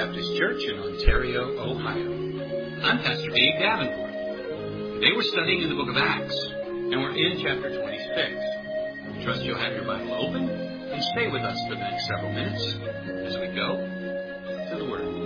Baptist Church in Ontario, Ohio. I'm Pastor Dave Davenport. Today we're studying in the book of Acts, and we're in chapter 26. I trust you'll have your Bible open and stay with us for the next several minutes as we go to the Word.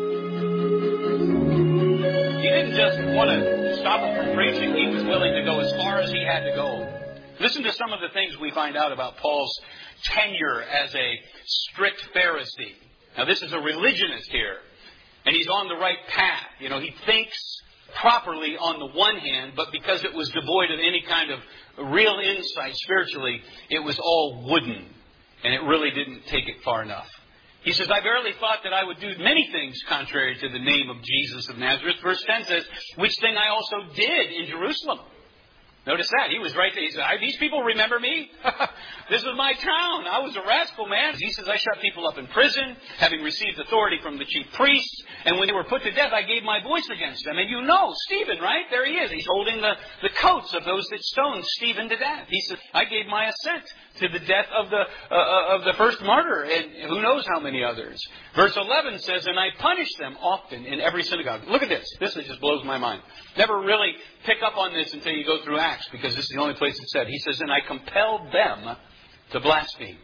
He didn't just want to stop him from preaching. He was willing to go as far as he had to go. Listen to some of the things we find out about Paul's tenure as a strict Pharisee. Now, this is a religionist here, and he's on the right path. You know, he thinks properly on the one hand, but because it was devoid of any kind of real insight spiritually, it was all wooden, and it really didn't take it far enough. He says, I verily thought that I would do many things contrary to the name of Jesus of Nazareth. Verse 10 says, which thing I also did in Jerusalem. Notice that. He was right there. He said, these people remember me? This was my town. I was a rascal, man. He says, I shut people up in prison, having received authority from the chief priests. And when they were put to death, I gave my voice against them. And you know, Stephen, right? There he is. He's holding the coats of those that stoned Stephen to death. He said, I gave my assent to the death of the first martyr, and who knows how many others. Verse 11 says, and I punished them often in every synagogue. Look at this. This just blows my mind. Never really pick up on this until you go through Acts, because this is the only place it said. He says, and I compelled them to blaspheme.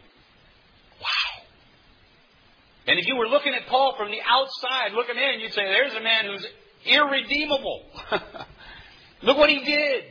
Wow. And if you were looking at Paul from the outside, looking in, you'd say, there's a man who's irredeemable. Look what he did.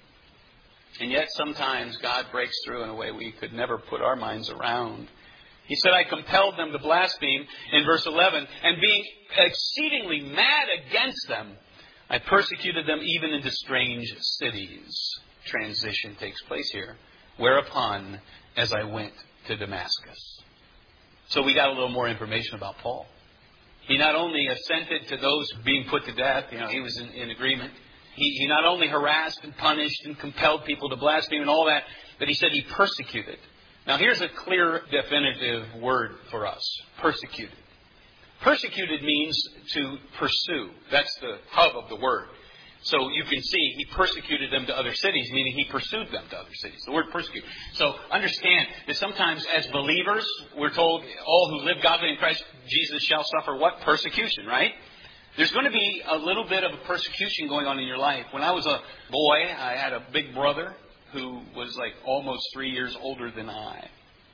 And yet sometimes God breaks through in a way we could never put our minds around. He said, I compelled them to blaspheme in verse 11, and being exceedingly mad against them, I persecuted them even into strange cities. Transition takes place here. Whereupon, as I went to Damascus. So we got a little more information about Paul. He not only assented to those being put to death, he was in agreement. He not only harassed and punished and compelled people to blaspheme and all that, but he said he persecuted. Now here's a clear, definitive word for us. Persecuted. Persecuted means to pursue. That's the hub of the word. So you can see he persecuted them to other cities, meaning he pursued them to other cities. The word persecute. So understand that sometimes as believers, we're told all who live godly in Christ Jesus shall suffer what? Persecution, right? There's going to be a little bit of a persecution going on in your life. When I was a boy, I had a big brother who was like almost 3 years older than I.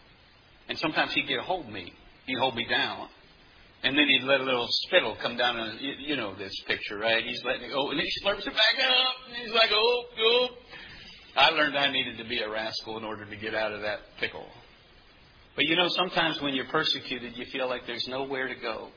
And sometimes he'd get a hold of me. He'd hold me down. And then he'd let a little spittle come down. And you know this picture, right? He's letting it go. And then he slurps it back up. And he's like, oh. I learned I needed to be a rascal in order to get out of that pickle. But sometimes when you're persecuted, you feel like there's nowhere to go.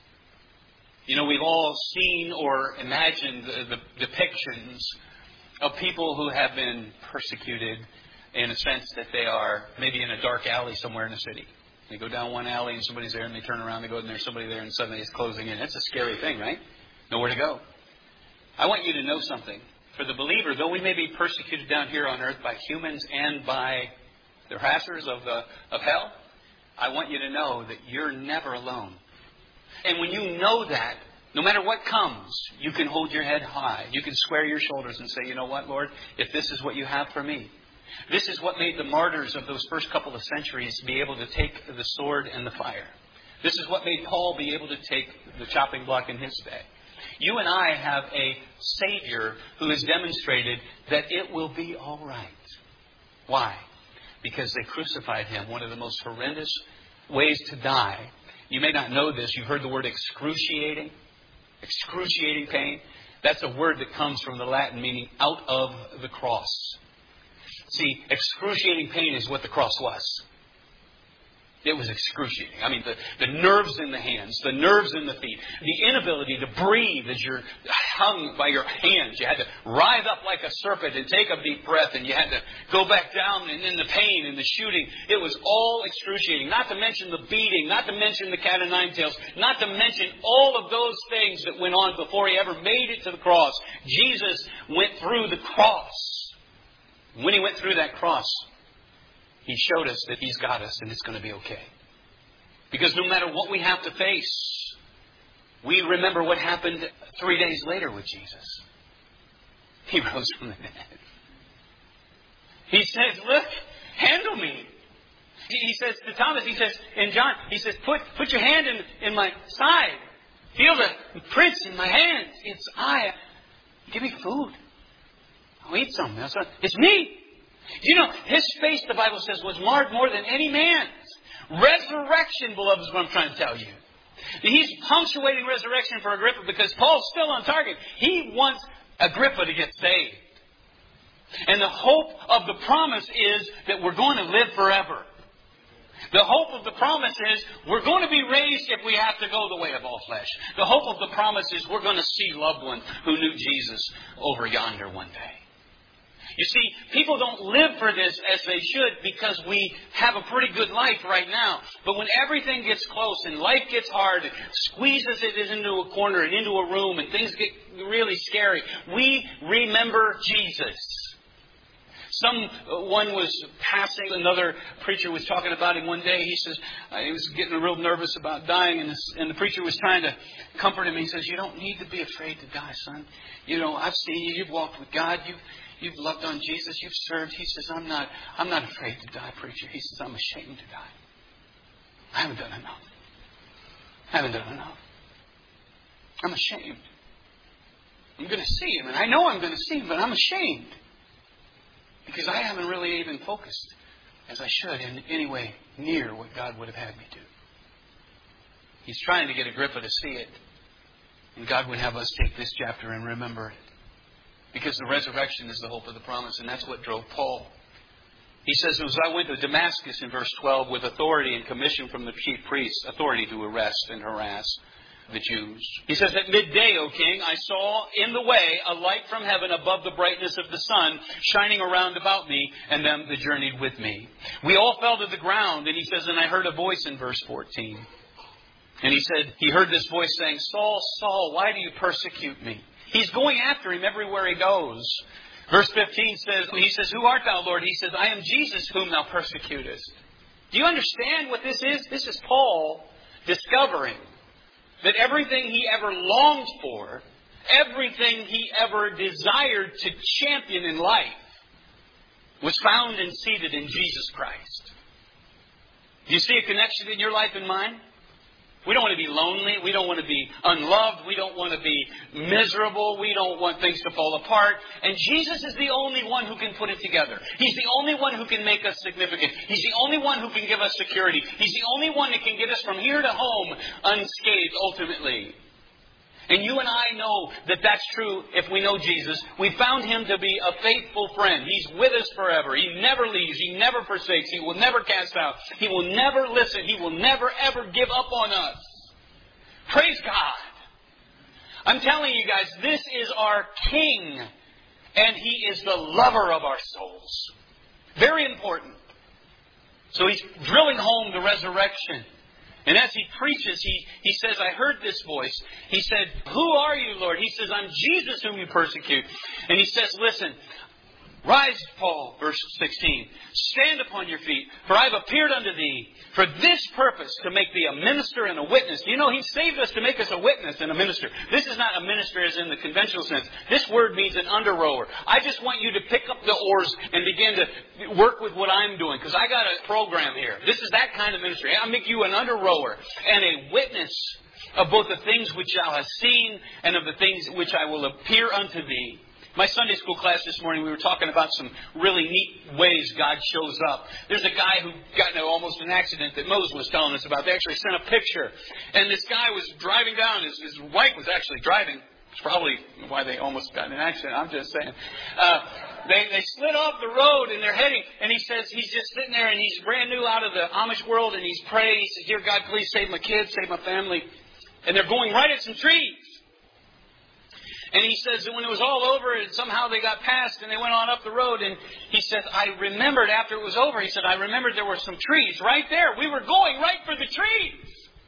We've all seen or imagined the depictions of people who have been persecuted in a sense that they are maybe in a dark alley somewhere in the city. They go down one alley and somebody's there, and they turn around, they go and there's somebody there, and suddenly it's closing in. That's a scary thing, right? Nowhere to go. I want you to know something. For the believer, though we may be persecuted down here on earth by humans and by the harassers of hell, I want you to know that you're never alone. And when you know that, no matter what comes, you can hold your head high. You can square your shoulders and say, you know what, Lord, if this is what you have for me. This is what made the martyrs of those first couple of centuries be able to take the sword and the fire. This is what made Paul be able to take the chopping block in his day. You and I have a Savior who has demonstrated that it will be all right. Why? Because they crucified him, one of the most horrendous ways to die. You may not know this. You've heard the word excruciating. Excruciating pain. That's a word that comes from the Latin meaning out of the cross. See, excruciating pain is what the cross was. It was excruciating. I mean, the nerves in the hands, the nerves in the feet, the inability to breathe as you're hung by your hands. You had to writhe up like a serpent and take a deep breath, and you had to go back down, and in the pain and the shooting. It was all excruciating. Not to mention the beating, not to mention the cat o' nine tails, not to mention all of those things that went on before he ever made it to the cross. Jesus went through the cross. When he went through that cross, he showed us that he's got us and it's going to be okay. Because no matter what we have to face, we remember what happened 3 days later with Jesus. He rose from the dead. He says, look, handle me. He says to Thomas, he says, in John, he says, put your hand in my side. Feel the prints in my hands. It's I. Give me food. I'll eat something. It's me. You know, his face, the Bible says, was marred more than any man's. Resurrection, beloved, is what I'm trying to tell you. He's punctuating resurrection for Agrippa because Paul's still on target. He wants Agrippa to get saved. And the hope of the promise is that we're going to live forever. The hope of the promise is we're going to be raised if we have to go the way of all flesh. The hope of the promise is we're going to see loved ones who knew Jesus over yonder one day. You see, people don't live for this as they should because we have a pretty good life right now. But when everything gets close and life gets hard, it squeezes it into a corner and into a room and things get really scary, we remember Jesus. Someone was passing, another preacher was talking about him one day. He says, he was getting real nervous about dying, and the preacher was trying to comfort him. He says, you don't need to be afraid to die, son. You know, I've seen you. You've walked with God. You've loved on Jesus. You've served. He says, I'm not afraid to die, preacher. He says, I'm ashamed to die. I haven't done enough. I'm ashamed. I'm going to see him, and I know I'm going to see him, but I'm ashamed. Because I haven't really even focused as I should in any way near what God would have had me do. He's trying to get Agrippa to see it. And God would have us take this chapter and remember it. Because the resurrection is the hope of the promise. And that's what drove Paul. He says, as I went to Damascus in verse 12 with authority and commission from the chief priests, authority to arrest and harass the Jews. He says, at midday, O king, I saw in the way a light from heaven above the brightness of the sun shining around about me and them that journeyed with me. We all fell to the ground. And he says, and I heard a voice in verse 14. And he said, he heard this voice saying, Saul, Saul, why do you persecute me? He's going after him everywhere he goes. Verse 15 says, he says, who art thou, Lord? He says, I am Jesus whom thou persecutest. Do you understand what this is? This is Paul discovering that everything he ever longed for, everything he ever desired to champion in life, was found and seated in Jesus Christ. Do you see a connection in your life and mine? We don't want to be lonely. We don't want to be unloved. We don't want to be miserable. We don't want things to fall apart. And Jesus is the only one who can put it together. He's the only one who can make us significant. He's the only one who can give us security. He's the only one that can get us from here to home unscathed ultimately. And you and I know that that's true if we know Jesus. We found Him to be a faithful friend. He's with us forever. He never leaves. He never forsakes. He will never cast out. He will never listen. He will never, ever give up on us. Praise God. I'm telling you guys, this is our King. And He is the lover of our souls. Very important. So He's drilling home the resurrection. And as he preaches, he says, I heard this voice. He said, who are you, Lord? He says, I'm Jesus whom you persecute. And he says, listen, rise, Paul, verse 16. Stand upon your feet, for I have appeared unto thee for this purpose, to make thee a minister and a witness. You know, He saved us to make us a witness and a minister. This is not a minister as in the conventional sense. This word means an under-rower. I just want you to pick up the oars and begin to work with what I'm doing, because I got a program here. This is that kind of ministry. I'll make you an under-rower and a witness of both the things which thou hast seen and of the things which I will appear unto thee. My Sunday school class this morning, we were talking about some really neat ways God shows up. There's a guy who got into almost an accident that Moses was telling us about. They actually sent a picture. And this guy was driving down. His wife was actually driving. It's probably why they almost got in an accident. I'm just saying. They slid off the road and they're heading. And he says he's just sitting there and he's brand new out of the Amish world. And he's praying. He says, dear God, please save my kids, save my family. And they're going right at some trees. And he says that when it was all over, and somehow they got past and they went on up the road. And he says, I remembered after it was over, he said, I remembered there were some trees right there. We were going right for the trees.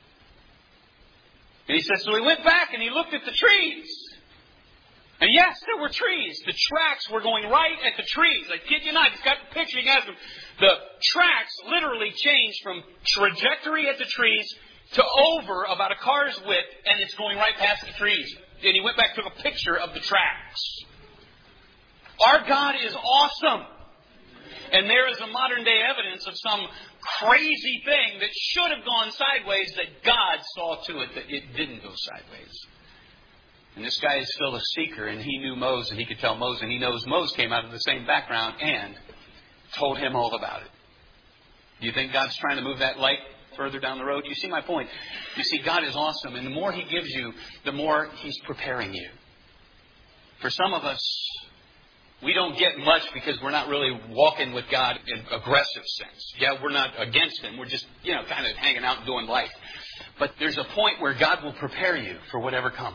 And he says, so he went back and he looked at the trees. And yes, there were trees. The tracks were going right at the trees. I kid you not. He's got the picture. He has them. The tracks literally changed from trajectory at the trees to over about a car's width, and it's going right past the trees. And he went back and took a picture of the tracks. Our God is awesome. And there is a modern day evidence of some crazy thing that should have gone sideways that God saw to it that it didn't go sideways. And this guy is still a seeker, and he knew Moses, and he could tell Moses, and he knows Moses came out of the same background and told him all about it. Do you think God's trying to move that light further down the road? You see my point? You see, God is awesome, and the more He gives you, the more He's preparing you. For some of us, we don't get much because we're not really walking with God in an aggressive sense. Yeah, we're not against Him. We're just, kind of hanging out and doing life. But there's a point where God will prepare you for whatever comes.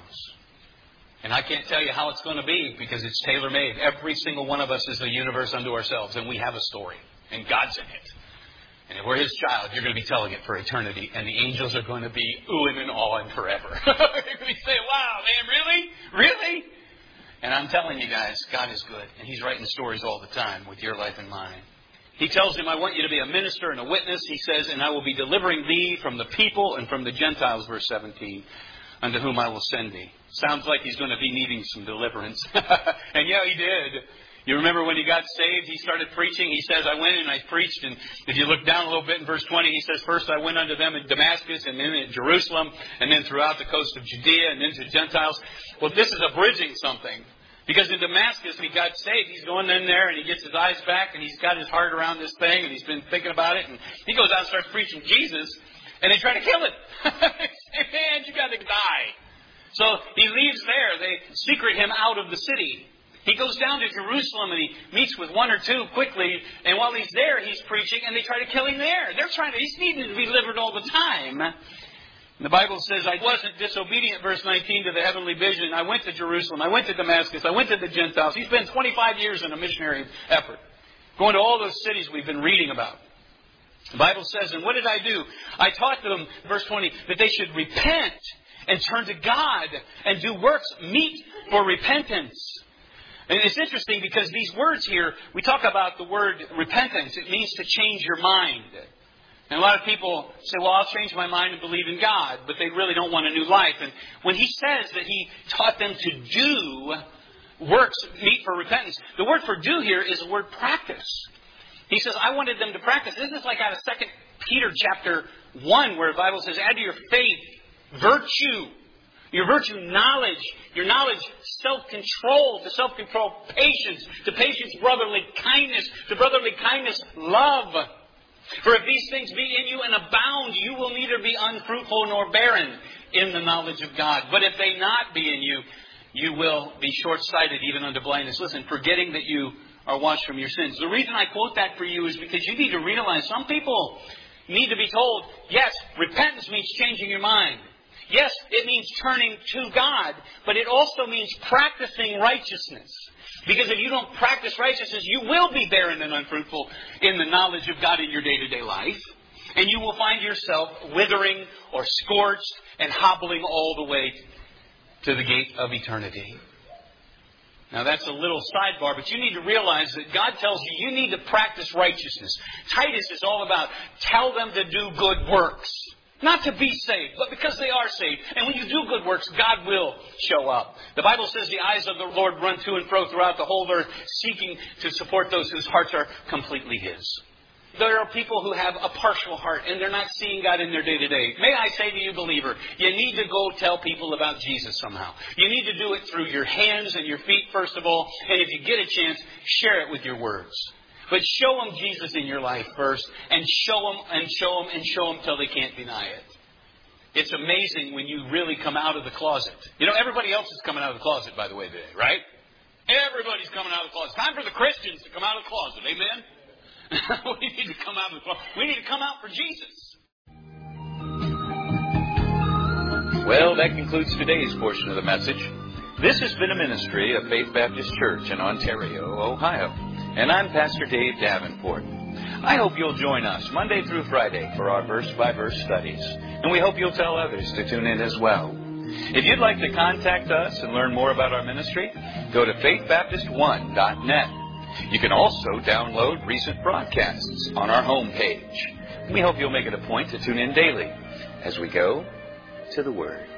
And I can't tell you how it's going to be because it's tailor-made. Every single one of us is a universe unto ourselves, and we have a story, and God's in it. And if we're His child, you're going to be telling it for eternity, and the angels are going to be oohing and awing forever. They're going to be saying, wow, man, really? Really? And I'm telling you guys, God is good, and He's writing stories all the time with your life and mine. He tells him, I want you to be a minister and a witness. He says, and I will be delivering thee from the people and from the Gentiles, verse 17. Unto whom I will send thee. Sounds like he's going to be needing some deliverance. And yeah, he did. You remember when he got saved, he started preaching. He says, I went and I preached. And if you look down a little bit in verse 20, he says, first I went unto them in Damascus, and then in Jerusalem, and then throughout the coast of Judea, and then to Gentiles. Well, this is abridging something. Because in Damascus, he got saved. He's going in there, and he gets his eyes back, and he's got his heart around this thing, and he's been thinking about it. And he goes out and starts preaching Jesus. And they try to kill him. They say, man, you got to die. So he leaves there. They secret him out of the city. He goes down to Jerusalem and he meets with one or two quickly. And while he's there, he's preaching and they try to kill him there. He's needing to be delivered all the time. And the Bible says, I wasn't disobedient, verse 19, to the heavenly vision. I went to Jerusalem. I went to Damascus. I went to the Gentiles. He's been 25 years in a missionary effort. Going to all those cities we've been reading about. The Bible says, and what did I do? I taught them, verse 20, that they should repent and turn to God and do works meet for repentance. And it's interesting because these words here, we talk about the word repentance. It means to change your mind. And a lot of people say, well, I'll change my mind and believe in God, but they really don't want a new life. And when he says that he taught them to do works meet for repentance, the word for do here is the word practice. He says, I wanted them to practice. This is like out of 2 Peter chapter 1, where the Bible says, add to your faith virtue. Your virtue, knowledge. Your knowledge, self-control. To self-control, patience. To patience, brotherly kindness. To brotherly kindness, love. For if these things be in you and abound, you will neither be unfruitful nor barren in the knowledge of God. But if they not be in you, you will be short-sighted even unto blindness. Listen, forgetting that you are washed from your sins. The reason I quote that for you is because you need to realize some people need to be told, yes, repentance means changing your mind. Yes, it means turning to God, but it also means practicing righteousness. Because if you don't practice righteousness, you will be barren and unfruitful in the knowledge of God in your day-to-day life. And you will find yourself withering or scorched and hobbling all the way to the gate of eternity. Now that's a little sidebar, but you need to realize that God tells you need to practice righteousness. Titus is all about tell them to do good works. Not to be saved, but because they are saved. And when you do good works, God will show up. The Bible says the eyes of the Lord run to and fro throughout the whole earth, seeking to support those whose hearts are completely His. There are people who have a partial heart and they're not seeing God in their day-to-day. May I say to you, believer, you need to go tell people about Jesus somehow. You need to do it through your hands and your feet, first of all. And if you get a chance, share it with your words. But show them Jesus in your life first, and show them and show them and show them till they can't deny it. It's amazing when you really come out of the closet. You know, everybody else is coming out of the closet, by the way, today, right? Everybody's coming out of the closet. Time for the Christians to come out of the closet. Amen? We need to come out of the closet. We need to come out for Jesus. Well, that concludes today's portion of the message. This has been a ministry of Faith Baptist Church in Ontario, Ohio. And I'm Pastor Dave Davenport. I hope you'll join us Monday through Friday for our verse-by-verse studies. And we hope you'll tell others to tune in as well. If you'd like to contact us and learn more about our ministry, go to faithbaptist1.net. You can also download recent broadcasts on our homepage. We hope you'll make it a point to tune in daily as we go to the Word.